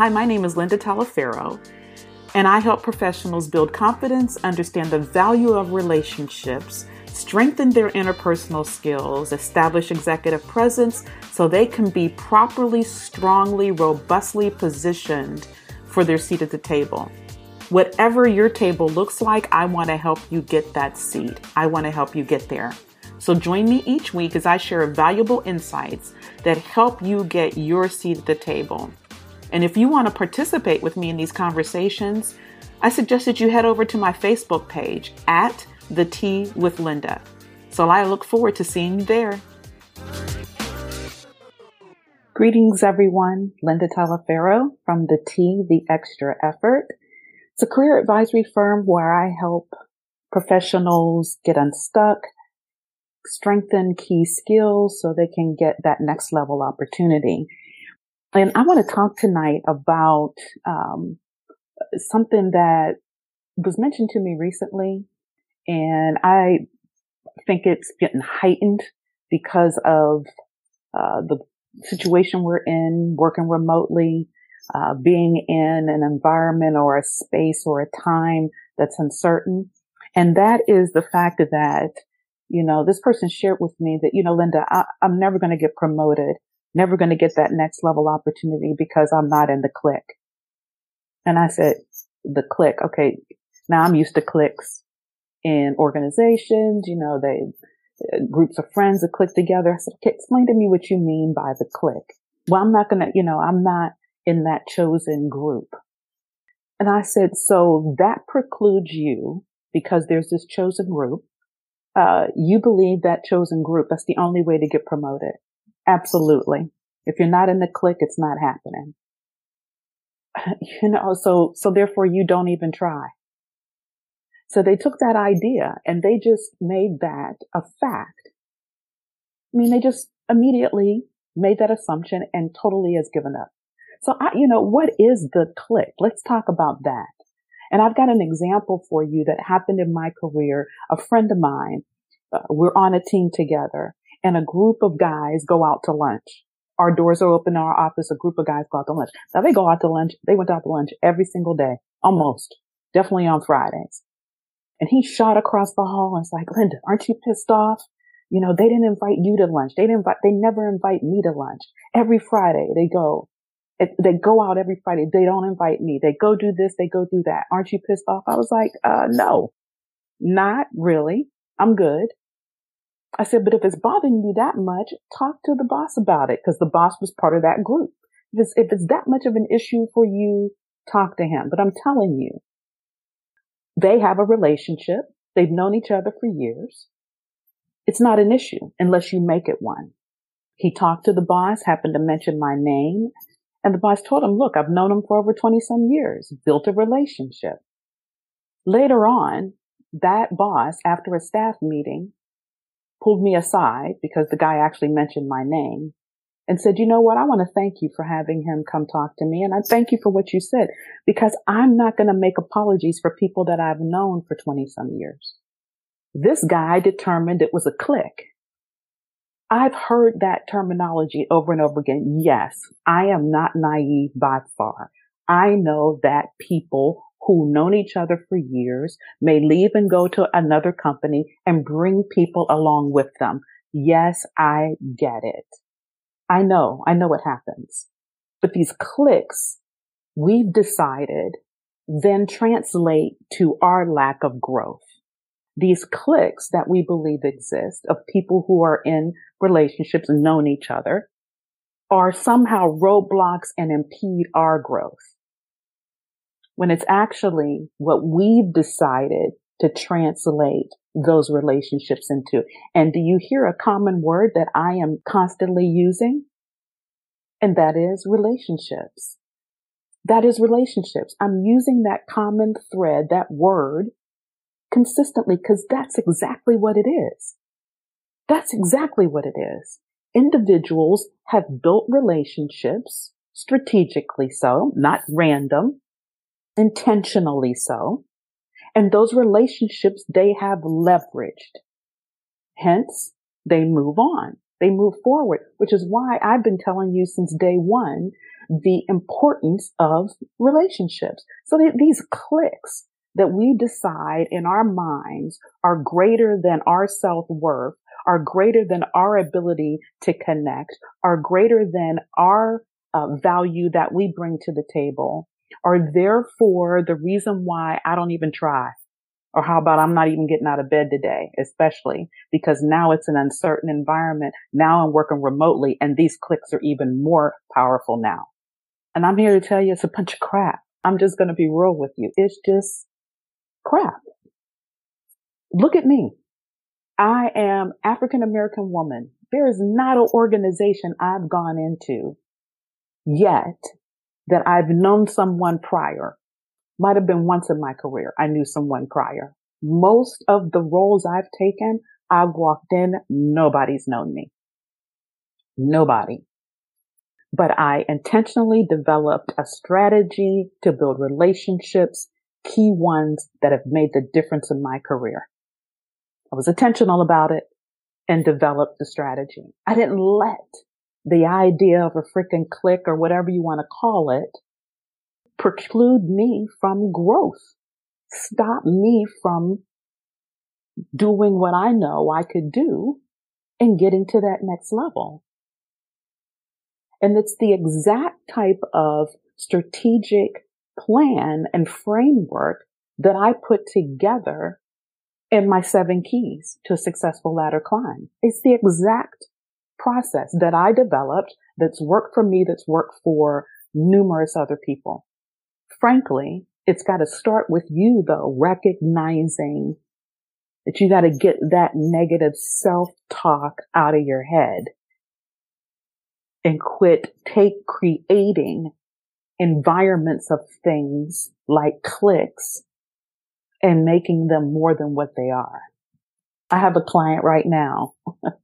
Hi, my name is Linda Talaferro, and I help professionals build confidence, understand the value of relationships, strengthen their interpersonal skills, establish executive presence so they can be properly, strongly, robustly positioned for their seat at the table. Whatever your table looks like, I want to help you get that seat. I want to help you get there. So join me each week as I share valuable insights that help you get your seat at the table. And if you want to participate with me in these conversations, I suggest that you head over to my Facebook page at The Tea with Linda. So I look forward to seeing you there. Greetings, everyone. Linda Talaferro from The Tea, The Extra Effort. It's a career advisory firm where I help professionals get unstuck, strengthen key skills so they can get that next level opportunity. And I want to talk tonight about something that was mentioned to me recently, and I think it's getting heightened because of the situation we're in, working remotely, being in an environment or a space or a time that's uncertain. And that is the fact that, this person shared with me that, Linda, I'm never going to get promoted, never going to get that next level opportunity because I'm not in the clique. And I said, the clique. Okay. Now I'm used to cliques in organizations, groups of friends that click together. I said, okay, explain to me what you mean by the clique. Well, I'm not in that chosen group. And I said, so that precludes you because there's this chosen group. You believe that chosen group, that's the only way to get promoted. Absolutely. If you're not in the clique, it's not happening. So therefore you don't even try. So they took that idea and they just made that a fact. They just immediately made that assumption and totally has given up. So what is the clique? Let's talk about that. And I've got an example for you that happened in my career. A friend of mine, we're on a team together and a group of guys go out to lunch. Our doors are open in our office. A group of guys go out to lunch. Now they go out to lunch. They went out to lunch every single day, almost, definitely on Fridays. And he shot across the hall and was like, Linda, aren't you pissed off? They didn't invite you to lunch. They never invite me to lunch. Every Friday they go out every Friday. They don't invite me. They go do this. They go do that. Aren't you pissed off? I was like, no, not really. I'm good. I said, but if it's bothering you that much, talk to the boss about it because the boss was part of that group. If it's that much of an issue for you, talk to him. But I'm telling you, they have a relationship. They've known each other for years. It's not an issue unless you make it one. He talked to the boss, happened to mention my name, and the boss told him, look, I've known him for over 20 some years, built a relationship. Later on, that boss, after a staff meeting, pulled me aside because the guy actually mentioned my name and said, you know what? I want to thank you for having him come talk to me. And I thank you for what you said because I'm not going to make apologies for people that I've known for 20 some years. This guy determined it was a clique. I've heard that terminology over and over again. Yes, I am not naive by far. I know that people who've known each other for years may leave and go to another company and bring people along with them. Yes, I get it. I know what happens. But these cliques, we've decided, then translate to our lack of growth. These cliques that we believe exist of people who are in relationships and known each other are somehow roadblocks and impede our growth. When it's actually what we've decided to translate those relationships into. And do you hear a common word that I am constantly using? And that is relationships. That is relationships. I'm using that common thread, that word, consistently because that's exactly what it is. That's exactly what it is. Individuals have built relationships, strategically so, not random, intentionally so. And those relationships they have leveraged. Hence, they move on. They move forward, which is why I've been telling you since day one the importance of relationships. So these cliques that we decide in our minds are greater than our self-worth, are greater than our ability to connect, are greater than our value that we bring to the table, are therefore the reason why I don't even try. Or how about I'm not even getting out of bed today, especially because now it's an uncertain environment. Now I'm working remotely and these cliques are even more powerful now. And I'm here to tell you it's a bunch of crap. I'm just going to be real with you. It's just crap. Look at me. I am African American woman. There is not an organization I've gone into yet that I've known someone prior. Might have been once in my career. I knew someone prior. Most of the roles I've taken, I've walked in, nobody's known me. Nobody. But I intentionally developed a strategy to build relationships, key ones that have made the difference in my career. I was intentional about it and developed the strategy. I didn't let the idea of a freaking clique or whatever you want to call it preclude me from growth, stop me from doing what I know I could do and getting to that next level. And it's the exact type of strategic plan and framework that I put together in my 7 keys to a successful ladder climb. It's the exact process that I developed that's worked for me, that's worked for numerous other people. Frankly, it's got to start with you, though, recognizing that you got to get that negative self-talk out of your head and quit creating environments of things like cliques and making them more than what they are. I have a client right now.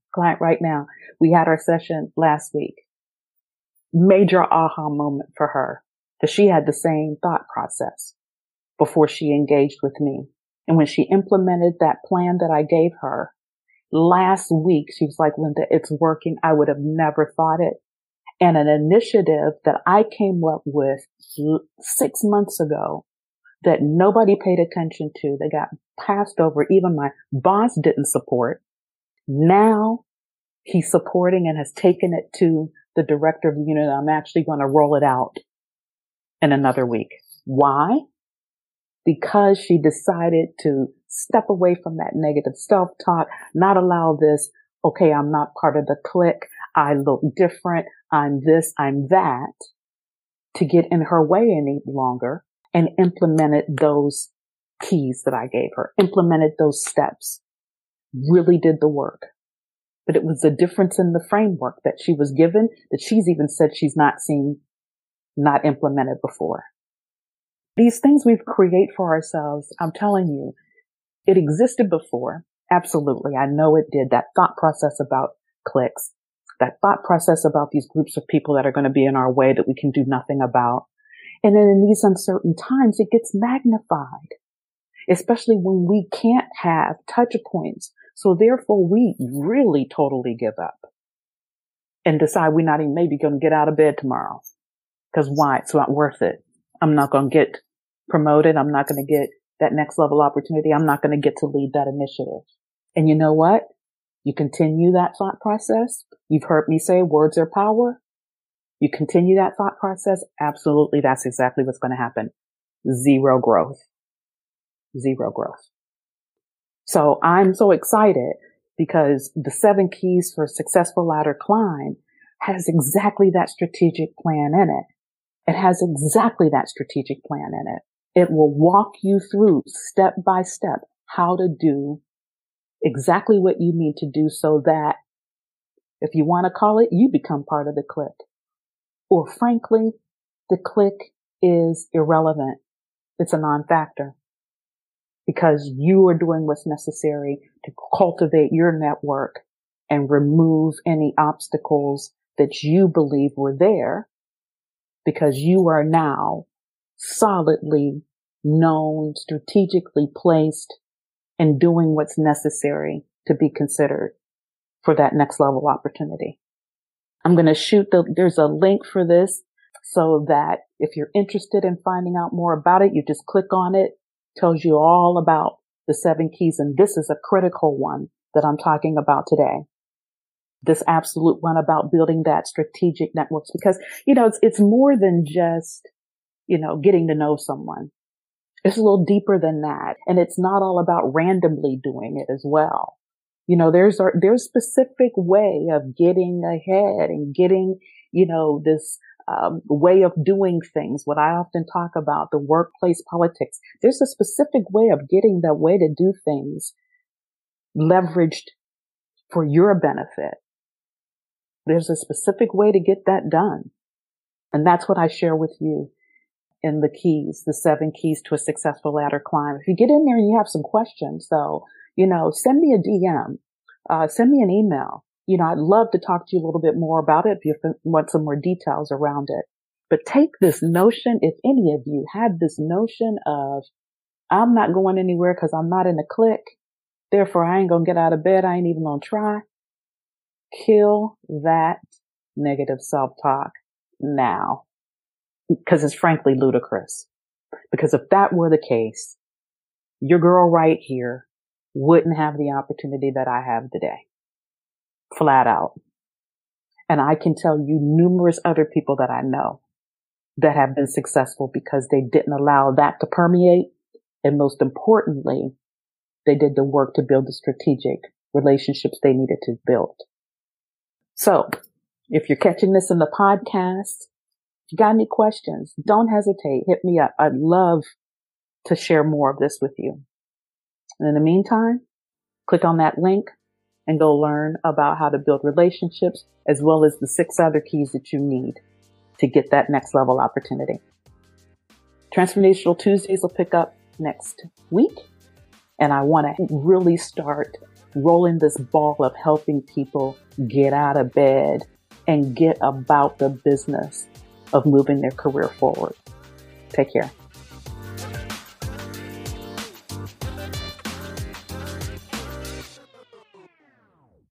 We had our session last week. Major aha moment for her. Because she had the same thought process before she engaged with me. And when she implemented that plan that I gave her last week, she was like, Linda, it's working. I would have never thought it. And an initiative that I came up with 6 months ago that nobody paid attention to, that got passed over, even my boss didn't support. Now he's supporting and has taken it to the director of the unit. I'm actually going to roll it out in another week. Why? Because she decided to step away from that negative self-talk, not allow this, okay, I'm not part of the clique, I look different, I'm this, I'm that, to get in her way any longer, and implemented those keys that I gave her, implemented those steps, really did the work. But it was a difference in the framework that she was given that she's even said she's not seen, not implemented before. These things we create for ourselves, I'm telling you, it existed before. Absolutely. I know it did. That thought process about cliques, that thought process about these groups of people that are going to be in our way that we can do nothing about. And then in these uncertain times, it gets magnified, especially when we can't have touch points. So therefore, we really totally give up and decide we're not even maybe going to get out of bed tomorrow. Because why? It's not worth it. I'm not going to get promoted. I'm not going to get that next level opportunity. I'm not going to get to lead that initiative. And you know what? You continue that thought process. You've heard me say words are power. You continue that thought process. Absolutely. That's exactly what's going to happen. Zero growth. Zero growth. So I'm so excited because the 7 keys for a successful ladder climb has exactly that strategic plan in it. It has exactly that strategic plan in it. It will walk you through step by step how to do exactly what you need to do so that, if you want to call it, you become part of the clique. Or frankly, the clique is irrelevant. It's a non-factor because you are doing what's necessary to cultivate your network and remove any obstacles that you believe were there, because you are now solidly known, strategically placed, and doing what's necessary to be considered for that next level opportunity. I'm going to there's a link for this so that if you're interested in finding out more about it, you just click on it, tells you all about the 7 keys. And this is a critical one that I'm talking about today. This absolute one about building that strategic networks, because, it's more than just, getting to know someone. It's a little deeper than that. And it's not all about randomly doing it as well. There's specific way of getting ahead and getting, this way of doing things. What I often talk about, the workplace politics. There's a specific way of getting that way to do things leveraged for your benefit. There's a specific way to get that done. And that's what I share with you in the keys, the 7 keys to a successful ladder climb. If you get in there and you have some questions, though, send me a DM, send me an email. I'd love to talk to you a little bit more about it if you want some more details around it. But take this notion, if any of you had this notion of, I'm not going anywhere because I'm not in a clique, therefore I ain't going to get out of bed, I ain't even going to try. Kill that negative self-talk now, because it's frankly ludicrous. Because if that were the case, your girl right here wouldn't have the opportunity that I have today. Flat out. And I can tell you numerous other people that I know that have been successful because they didn't allow that to permeate. And most importantly, they did the work to build the strategic relationships they needed to build. So if you're catching this in the podcast, if you got any questions, don't hesitate. Hit me up. I'd love to share more of this with you. And in the meantime, click on that link and go learn about how to build relationships as well as the 6 other keys that you need to get that next level opportunity. Transformational Tuesdays will pick up next week. And I want to really start rolling this ball of helping people get out of bed and get about the business of moving their career forward. Take care.